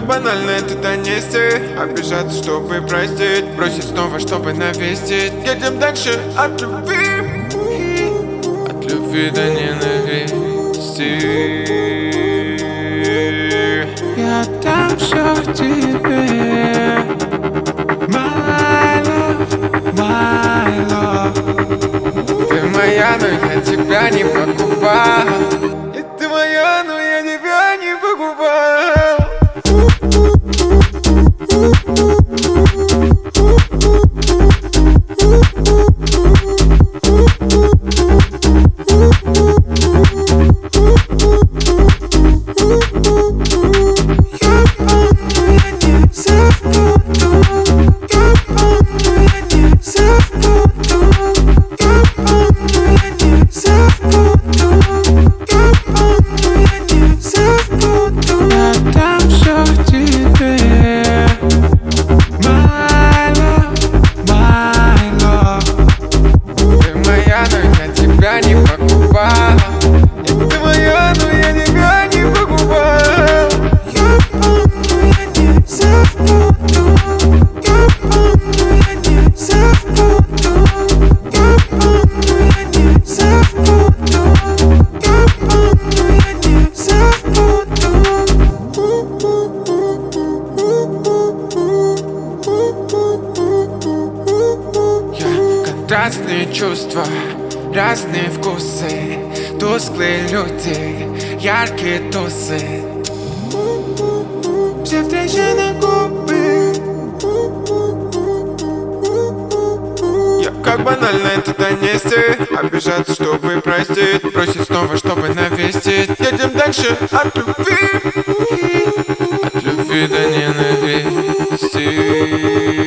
банально это донести, обижаться, чтобы простить, бросить снова, чтобы навестить. Едем дальше от любви, от любви до ненависти. Я дам все тебе, my love. Ты моя, но я тебя не покупал. И ты моя, но я тебя не покупал. Не покупал. И ты моя, но я тебя не покупал. Я помню, я не забуду. Я помню, я не забуду. Я помню, я не забуду. Я помню, я не забуду. Контрастные чувства, разные вкусы, тусклые люди, яркие тусы. Все встречи на губы. Я как банально это донести, обижаться, чтобы простить, бросить снова, чтобы навестить. Едем дальше от любви, от любви до ненависти.